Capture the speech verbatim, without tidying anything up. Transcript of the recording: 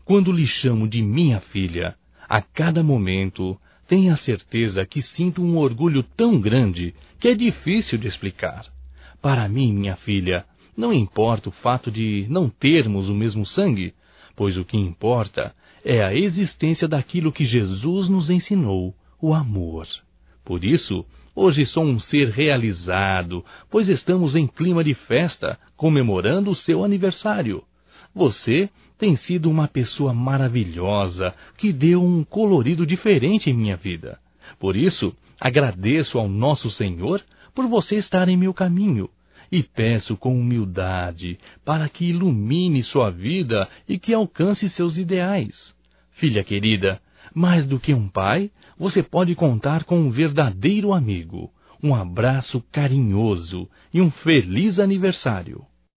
Quando lhe chamo de minha filha, a cada momento, tenha certeza que sinto um orgulho tão grande que é difícil de explicar. Para mim, minha filha, não importa o fato de não termos o mesmo sangue, pois o que importa é a existência daquilo que Jesus nos ensinou, o amor. Por isso, hoje sou um ser realizado, pois estamos em clima de festa, comemorando o seu aniversário. Você tem sido uma pessoa maravilhosa, que deu um colorido diferente em minha vida. Por isso, agradeço ao nosso Senhor por você estar em meu caminho, e peço com humildade para que ilumine sua vida e que alcance seus ideais. Filha querida, mais do que um pai, você pode contar com um verdadeiro amigo. Um abraço carinhoso e um feliz aniversário.